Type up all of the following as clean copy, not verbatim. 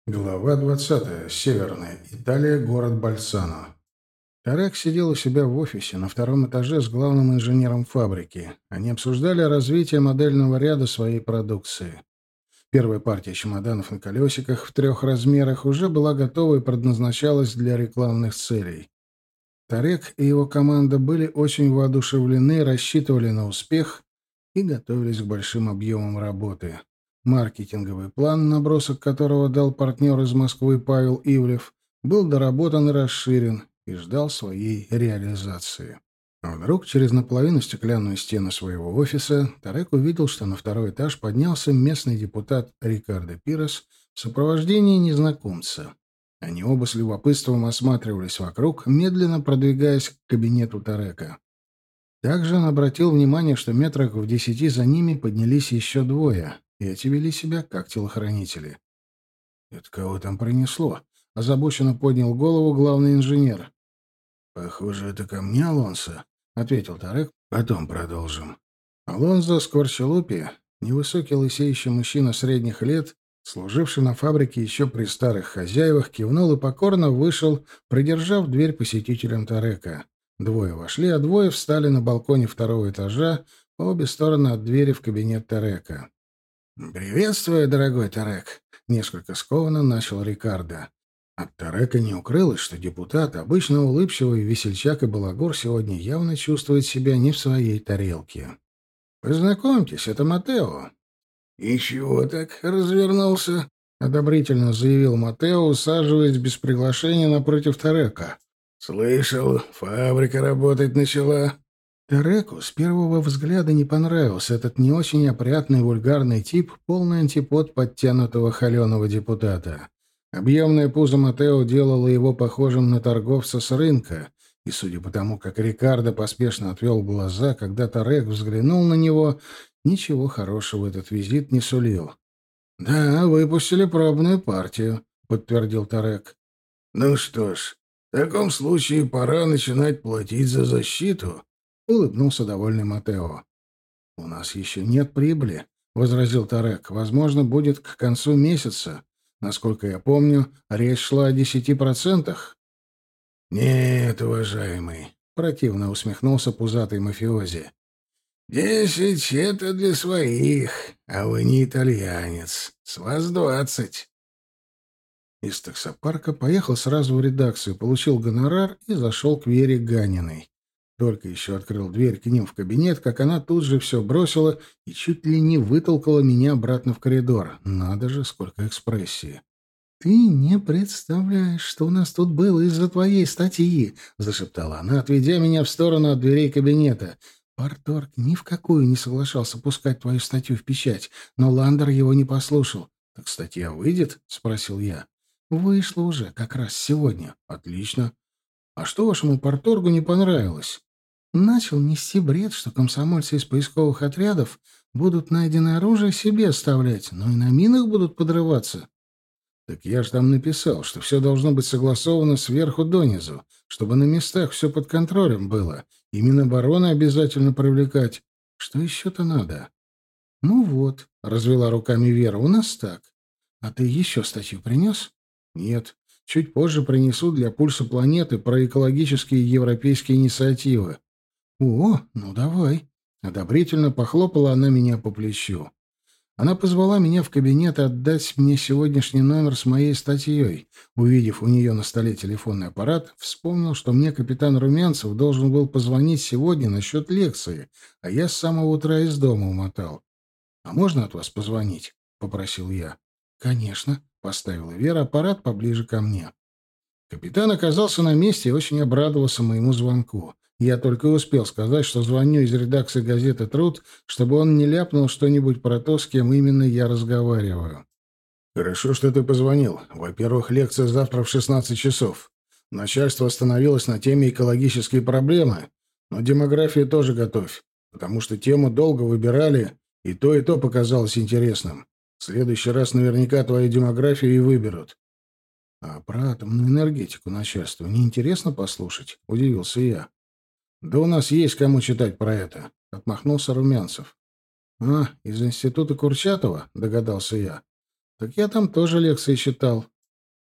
Глава 20. Северная Италия, город Больцано. Тарек сидел у себя в офисе на втором этаже с главным инженером фабрики. Они обсуждали развитие модельного ряда своей продукции. Первая партия чемоданов на колесиках в 3 размерах уже была готова и предназначалась для рекламных целей. Тарек и его команда были очень воодушевлены, рассчитывали на успех и готовились к большим объемам работы. Маркетинговый план, набросок которого дал партнер из Москвы Павел Ивлев, был доработан и расширен и ждал своей реализации. А вдруг через наполовину стеклянную стену своего офиса Тарек увидел, что на второй этаж поднялся местный депутат Рикардо Пирос в сопровождении незнакомца. Они оба с любопытством осматривались вокруг, медленно продвигаясь к кабинету Тарека. Также он обратил внимание, что метрах в 10 за ними поднялись еще двое, и эти вели себя как телохранители. «Это кого там принесло?» — озабоченно поднял голову главный инженер. «Похоже, это ко мне, Алонсо», — ответил Тарек. «Потом продолжим». Алонсо Скворчелупи, невысокий лысеющий мужчина средних лет, служивший на фабрике еще при старых хозяевах, кивнул и покорно вышел, придержав дверь посетителям Тарека. Двое вошли, а двое встали на балконе второго этажа по обе стороны от двери в кабинет Тарека. «Приветствую, дорогой Тарек», — несколько скованно начал Рикардо. От Тарека не укрылось, что депутат, обычно улыбчивый весельчак и балагур, сегодня явно чувствует себя не в своей тарелке. «Познакомьтесь, это Матео». «И чего так развернулся?» — одобрительно заявил Матео, усаживаясь без приглашения напротив Тарека. «Слышал, фабрика работать начала». Тареку с первого взгляда не понравился этот не очень опрятный вульгарный тип, полный антипод подтянутого холеного депутата. Объемное пузо Матео делало его похожим на торговца с рынка, и, судя по тому, как Рикардо поспешно отвел глаза, когда Тарек взглянул на него, ничего хорошего этот визит не сулил. «Да, выпустили пробную партию», — подтвердил Тарек. «Ну что ж, в таком случае пора начинать платить за защиту», — улыбнулся довольный Матео. «У нас еще нет прибыли», — возразил Тарек. «Возможно, будет к концу месяца. Насколько я помню, речь шла о 10%. «Нет, уважаемый», — противно усмехнулся пузатый мафиози. 10 — это для своих, а вы не итальянец. С вас 20». Из таксопарка поехал сразу в редакцию, получил гонорар и зашел к Вере Ганиной. Только еще открыл дверь к ним в кабинет, как она тут же все бросила и чуть ли не вытолкала меня обратно в коридор. Надо же, сколько экспрессии. «Ты не представляешь, что у нас тут было из-за твоей статьи», — зашептала она, отведя меня в сторону от дверей кабинета. «Парторг ни в какую не соглашался пускать твою статью в печать, но Ландер его не послушал». «Так статья выйдет?» — спросил я. «Вышла уже, как раз сегодня». «Отлично. А что вашему парторгу не понравилось?» Начал нести бред, что комсомольцы из поисковых отрядов будут найденное оружие себе оставлять, но и на минах будут подрываться. Так я же там написал, что все должно быть согласовано сверху донизу, чтобы на местах все под контролем было. И Минобороны обязательно привлекать. Что еще-то надо? Ну вот, развела руками Вера, у нас так. А ты еще статью принес? Нет. Чуть позже принесу для «Пульса планеты» про экологические европейские инициативы. О, ну давай. Одобрительно похлопала она меня по плечу. Она позвала меня в кабинет отдать мне сегодняшний номер с моей статьей. Увидев у нее на столе телефонный аппарат, вспомнил, что мне капитан Румянцев должен был позвонить сегодня насчет лекции, а я с самого утра из дома умотал. «А можно от вас позвонить?» — попросил я. «Конечно», — поставила Вера аппарат поближе ко мне. Капитан оказался на месте и очень обрадовался моему звонку. Я только и успел сказать, что звоню из редакции газеты «Труд», чтобы он не ляпнул что-нибудь про то, с кем именно я разговариваю. «Хорошо, что ты позвонил. Во-первых, лекция завтра в 16 часов. Начальство остановилось на теме экологические проблемы, но демографию тоже готовь, потому что тему долго выбирали, и то показалось интересным. В следующий раз наверняка твою демографию и выберут». «А про атомную энергетику начальству неинтересно послушать?» — удивился я. «Да у нас есть кому читать про это», — отмахнулся Румянцев. «А, из института Курчатова?» — догадался я. «Так я там тоже лекции читал.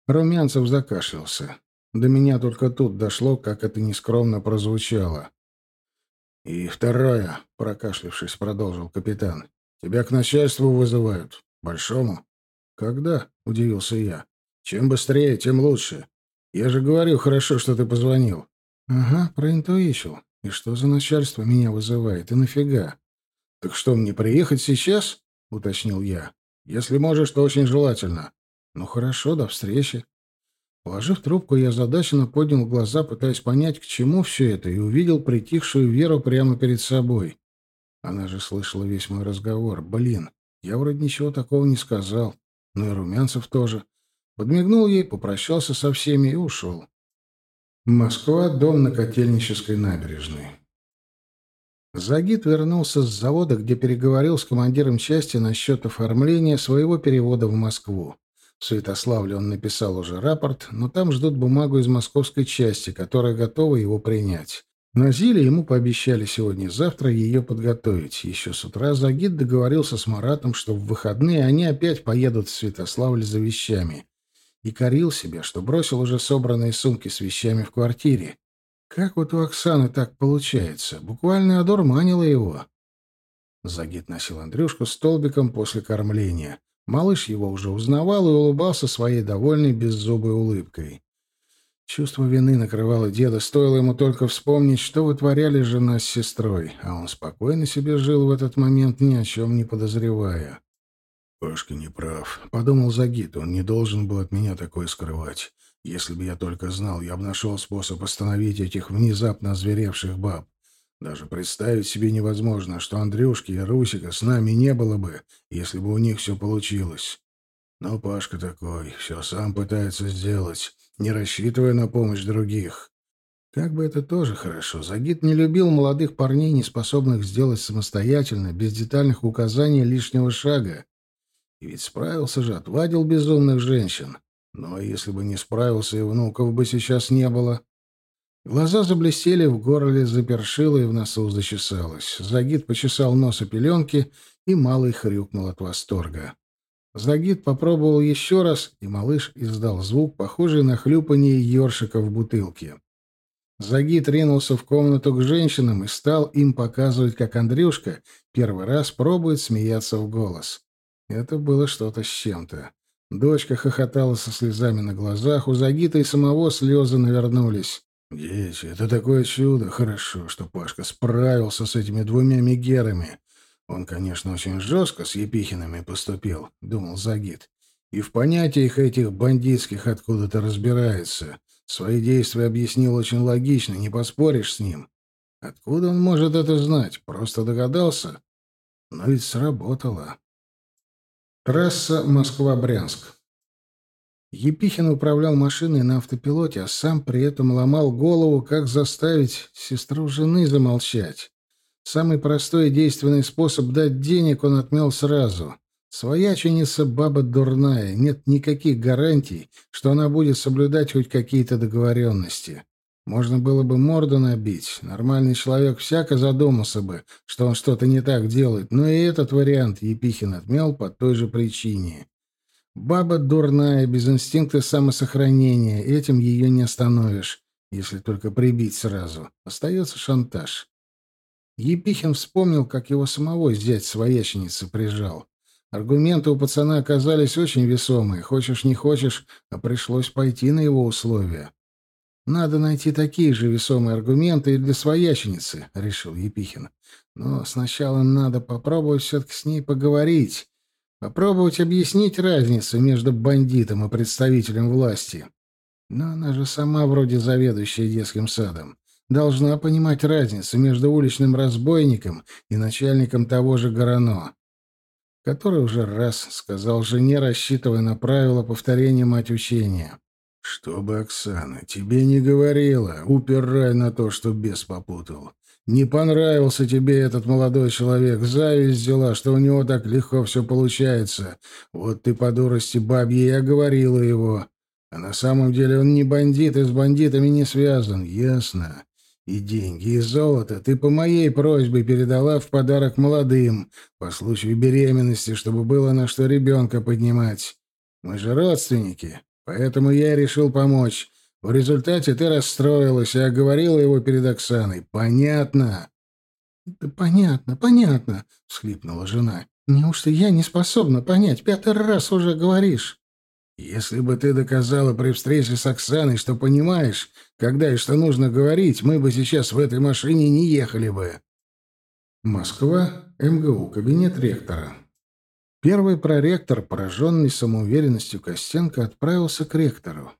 Румянцев закашлялся. До меня только тут дошло, как это нескромно прозвучало. «И второе», — прокашлявшись, продолжил капитан. «Тебя к начальству вызывают. Большому?» «Когда?» — удивился я. «Чем быстрее, тем лучше. Я же говорю, хорошо, что ты позвонил». «Ага, проинтуичил. И что за начальство меня вызывает? И нафига?» «Так что, мне приехать сейчас?» — уточнил я. «Если можешь, то очень желательно». «Ну хорошо, до встречи». Положив трубку, я озадаченно поднял глаза, пытаясь понять, к чему все это, и увидел притихшую Веру прямо перед собой. Она же слышала весь мой разговор. Блин, я вроде ничего такого не сказал. Ну и Румянцев тоже. Подмигнул ей, попрощался со всеми и ушел. Москва, дом на Котельнической набережной. Загид вернулся с завода, где переговорил с командиром части насчет оформления своего перевода в Москву. В Святославле он написал уже рапорт, но там ждут бумагу из московской части, которая готова его принять. На Зиле ему пообещали сегодня-завтра ее подготовить. Еще с утра Загид договорился с Маратом, что в выходные они опять поедут в Святославль за вещами. И корил себя, что бросил уже собранные сумки с вещами в квартире. Как вот у Оксаны так получается? Буквально одурманила его. Загид носил Андрюшку столбиком после кормления. Малыш его уже узнавал и улыбался своей довольной беззубой улыбкой. Чувство вины накрывало деда, стоило ему только вспомнить, что вытворяли жена с сестрой, а он спокойно себе жил в этот момент, ни о чем не подозревая. «Пашка не прав», — подумал Загид, — «он не должен был от меня такое скрывать. Если бы я только знал, я бы нашел способ остановить этих внезапно озверевших баб. Даже представить себе невозможно, что Андрюшки и Русика с нами не было бы, если бы у них все получилось. Но Пашка такой, все сам пытается сделать, не рассчитывая на помощь других». Как бы это тоже хорошо. Загид не любил молодых парней, не способных сделать самостоятельно, без детальных указаний лишнего шага. И ведь справился же, отвадил безумных женщин. Но если бы не справился, и внуков бы сейчас не было. Глаза заблестели, в горле запершило и в носу зачесалось. Загид почесал нос о пеленки, и малый хрюкнул от восторга. Загид попробовал еще раз, и малыш издал звук, похожий на хлюпанье ёршика в бутылке. Загид ринулся в комнату к женщинам и стал им показывать, как Андрюшка первый раз пробует смеяться в голос. Это было что-то с чем-то. Дочка хохотала со слезами на глазах, у Загита и самого слезы навернулись. «Дети, это такое чудо! Хорошо, что Пашка справился с этими двумя мегерами. Он, конечно, очень жестко с Епихинами поступил», — думал Загид. «И в понятиях этих бандитских откуда-то разбирается. Свои действия объяснил очень логично, не поспоришь с ним. Откуда он может это знать? Просто догадался? Но ведь сработало». Трасса Москва-Брянск. Епихин управлял машиной на автопилоте, а сам при этом ломал голову, как заставить сестру жены замолчать. Самый простой и действенный способ дать денег он отмел сразу. Свояченица баба дурная, нет никаких гарантий, что она будет соблюдать хоть какие-то договоренности. Можно было бы морду набить, нормальный человек всяко задумался бы, что он что-то не так делает, но и этот вариант Епихин отмел по той же причине. Баба дурная, без инстинкта самосохранения, этим ее не остановишь, если только прибить сразу. Остается шантаж. Епихин вспомнил, как его самого зять свояченицы прижал. Аргументы у пацана оказались очень весомые. Хочешь, не хочешь, а пришлось пойти на его условия. «Надо найти такие же весомые аргументы и для свояченицы», — решил Епихин. «Но сначала надо попробовать все-таки с ней поговорить, попробовать объяснить разницу между бандитом и представителем власти. Но она же сама вроде заведующая детским садом. Должна понимать разницу между уличным разбойником и начальником того же Горано, который уже раз сказал жене, рассчитывая на правила повторения мать учения. «Чтобы Оксана тебе не говорила, упирай на то, что бес попутал. Не понравился тебе этот молодой человек, зависть взяла, что у него так легко все получается. Вот ты по дурости бабьей оговорила его. А на самом деле он не бандит и с бандитами не связан, ясно? И деньги, и золото ты по моей просьбе передала в подарок молодым, по случаю беременности, чтобы было на что ребенка поднимать. Мы же родственники. Поэтому я и решил помочь. В результате ты расстроилась и оговорила его перед Оксаной. Понятно?» «Да понятно, понятно», — всхлипнула жена. «Неужто я не способна понять? 5-й раз уже говоришь». «Если бы ты доказала при встрече с Оксаной, что понимаешь, когда и что нужно говорить, мы бы сейчас в этой машине не ехали бы». Москва, МГУ, кабинет ректора. Первый проректор, пораженный самоуверенностью Костенко, отправился к ректору.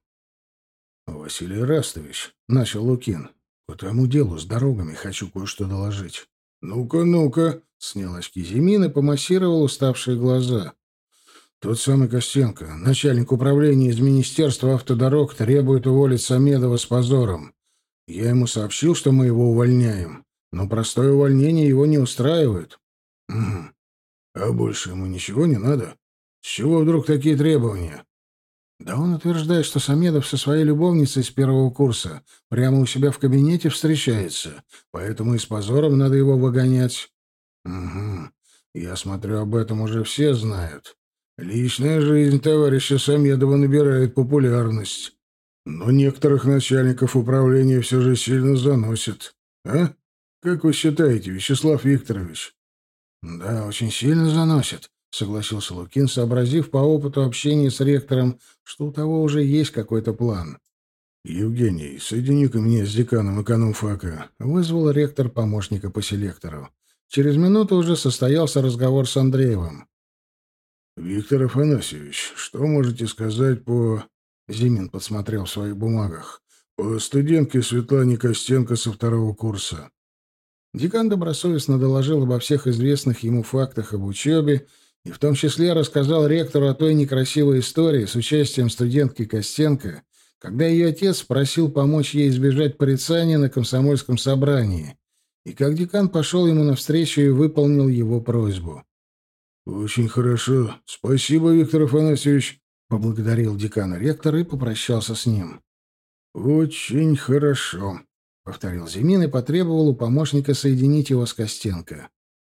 «Василий Растович», — начал Лукин, — «по тому делу с дорогами хочу кое-что доложить». «Ну-ка, ну-ка», — снял очки Зимин и помассировал уставшие глаза. «Тот самый Костенко, начальник управления из Министерства автодорог, требует уволить Самедова с позором. Я ему сообщил, что мы его увольняем, но простое увольнение его не устраивает». «Угу. А больше ему ничего не надо? С чего вдруг такие требования?» «Да он утверждает, что Самедов со своей любовницей с первого курса прямо у себя в кабинете встречается, поэтому и с позором надо его выгонять». «Угу. Я смотрю, об этом уже все знают. Личная жизнь товарища Самедова набирает популярность. Но некоторых начальников управления все же сильно заносит. А? Как вы считаете, Вячеслав Викторович?» «Да, очень сильно заносит», — согласился Лукин, сообразив по опыту общения с ректором, что у того уже есть какой-то план. «Евгений, соедини-ка меня с деканом экономфака», — вызвал ректор помощника по селектору. Через минуту уже состоялся разговор с Андреевым. «Виктор Афанасьевич, что можете сказать по...» Зимин подсмотрел в своих бумагах. «По студентке Светлане Костенко со второго курса». Декан добросовестно доложил обо всех известных ему фактах об учебе и в том числе рассказал ректору о той некрасивой истории с участием студентки Костенко, когда ее отец просил помочь ей избежать порицания на комсомольском собрании, и как декан пошел ему навстречу и выполнил его просьбу. «Очень хорошо. Спасибо, Виктор Афанасьевич», — поблагодарил декана ректор и попрощался с ним. «Очень хорошо», — повторил Зимин и потребовал у помощника соединить его с Костенко.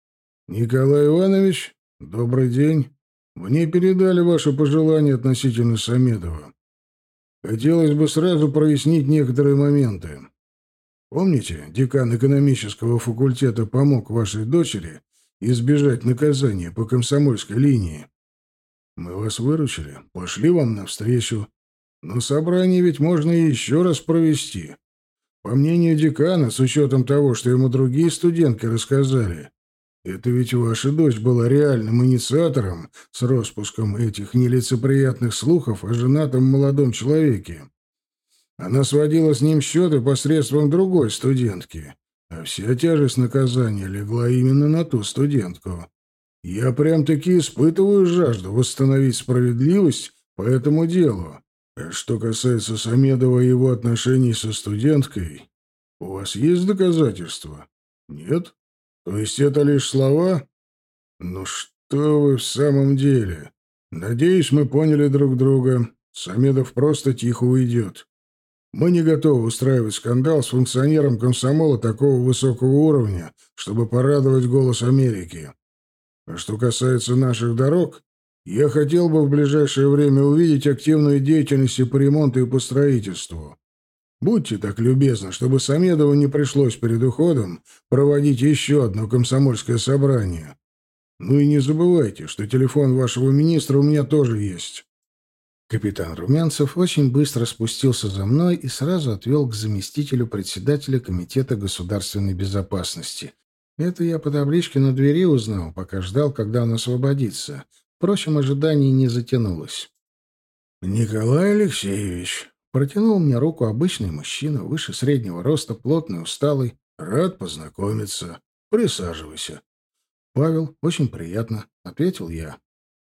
«Николай Иванович, добрый день. Мне передали ваши пожелания относительно Самедова. Хотелось бы сразу прояснить некоторые моменты. Помните, декан экономического факультета помог вашей дочери избежать наказания по комсомольской линии? Мы вас выручили, пошли вам навстречу. Но собрание ведь можно и еще раз провести. По мнению декана, с учетом того, что ему другие студентки рассказали, это ведь ваша дочь была реальным инициатором с распуском этих нелицеприятных слухов о женатом молодом человеке. Она сводила с ним счеты посредством другой студентки, а вся тяжесть наказания легла именно на ту студентку. Я прям-таки испытываю жажду восстановить справедливость по этому делу. А что касается Самедова и его отношений со студенткой, у вас есть доказательства? Нет? То есть это лишь слова? Ну что вы в самом деле? Надеюсь, мы поняли друг друга. Самедов просто тихо уйдет. Мы не готовы устраивать скандал с функционером комсомола такого высокого уровня, чтобы порадовать голос Америки. А что касается наших дорог, я хотел бы в ближайшее время увидеть активную деятельность и по ремонту, и по строительству. Будьте так любезны, чтобы Самедову не пришлось перед уходом проводить еще одно комсомольское собрание. Ну и не забывайте, что телефон вашего министра у меня тоже есть». Капитан Румянцев очень быстро спустился за мной и сразу отвел к заместителю председателя Комитета государственной безопасности. Это я по табличке на двери узнал, пока ждал, когда он освободится. Впрочем, ожидание не затянулось. «Николай Алексеевич», — протянул мне руку обычный мужчина, выше среднего роста, плотный, усталый. «Рад познакомиться. Присаживайся». «Павел, очень приятно», — ответил я.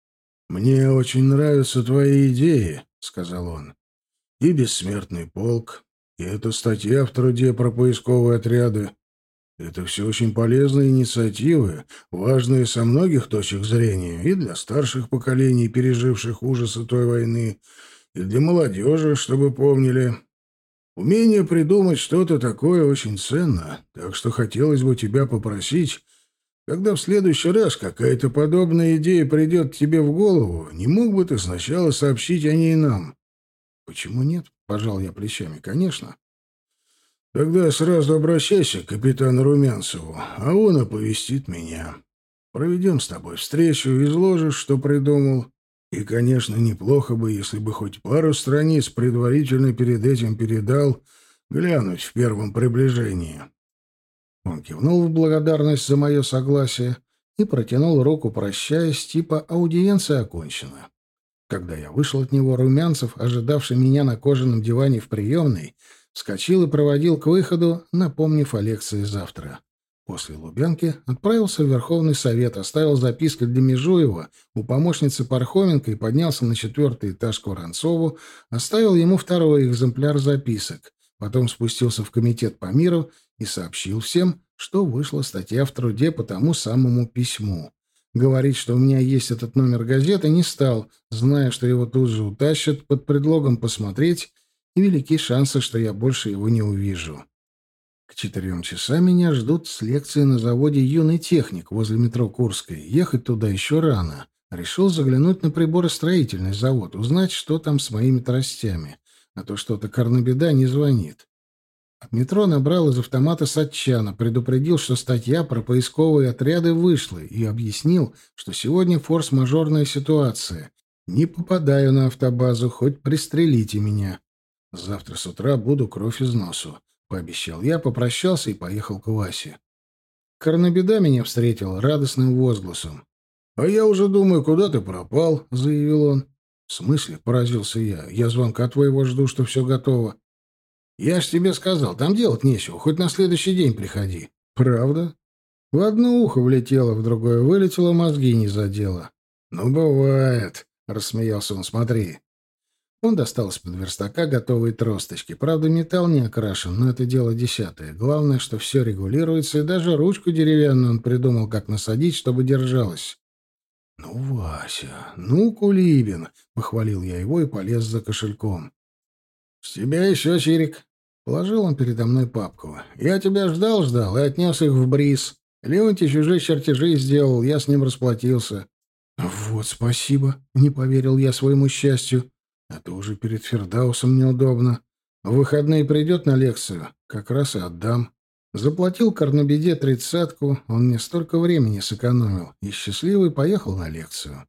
«Мне очень нравятся твои идеи», — сказал он. «И бессмертный полк, и эта статья в труде про поисковые отряды. Это все очень полезные инициативы, важные со многих точек зрения, и для старших поколений, переживших ужасы той войны, и для молодежи, чтобы помнили. Умение придумать что-то такое очень ценно, так что хотелось бы тебя попросить, когда в следующий раз какая-то подобная идея придет тебе в голову, не мог бы ты сначала сообщить о ней нам? Почему нет? Пожал я плечами. Конечно. Тогда сразу обращайся к капитану Румянцеву, а он оповестит меня. Проведем с тобой встречу, изложишь, что придумал. И, конечно, неплохо бы, если бы хоть пару страниц предварительно перед этим передал, глянуть в первом приближении. Он кивнул в благодарность за мое согласие и протянул руку, прощаясь, типа аудиенция окончена. Когда я вышел от него, Румянцев, ожидавший меня на кожаном диване в приемной, вскочил и проводил к выходу, напомнив о лекции завтра. После Лубянки отправился в Верховный Совет, оставил записку для Межуева у помощницы Пархоменко и поднялся на 4-й этаж к Воронцову, оставил ему второй экземпляр записок. Потом спустился в комитет по миру и сообщил всем, что вышла статья в труде по тому самому письму. Говорить, что у меня есть этот номер газеты, не стал, зная, что его тут же утащат под предлогом посмотреть, и велики шансы, что я больше его не увижу. К 4 часам меня ждут с лекции на заводе «Юный техник» возле метро Курской. Ехать туда еще рано. Решил заглянуть на приборостроительный завод, узнать, что там с моими тростями. А то что-то Корнобеда не звонит. От метро набрал из автомата Сатчана, предупредил, что статья про поисковые отряды вышла, и объяснил, что сегодня форс-мажорная ситуация. Не попадаю на автобазу, хоть пристрелите меня. Завтра с утра буду кровь из носу. Пообещал я, попрощался и поехал к Васе. Корнобеда меня встретил радостным возгласом. «А я уже думаю, куда ты пропал?» — заявил он. «В смысле?» — поразился я. «Я звонка твоего жду, что все готово». «Я ж тебе сказал, там делать нечего, хоть на следующий день приходи». «Правда?» В одно ухо влетело, в другое вылетело, мозги не задело. «Ну, бывает», — рассмеялся он, — «смотри». Он достал из-под верстака готовые тросточки. Правда, металл не окрашен, но это дело десятое. Главное, что все регулируется, и даже ручку деревянную он придумал, как насадить, чтобы держалась. «Ну, Вася, ну, Кулибин!» — похвалил я его и полез за кошельком. «С тебя еще, Чирик!» — положил он передо мной папку. «Я тебя ждал и отнес их в бриз. Леонтий чужие чертежи сделал, я с ним расплатился». «Вот спасибо!» — не поверил я своему счастью. А то уже перед Фердаусом неудобно. В выходные придет на лекцию, как раз и отдам. Заплатил Корнобеде 30-ку, он мне столько времени сэкономил, и счастливый поехал на лекцию.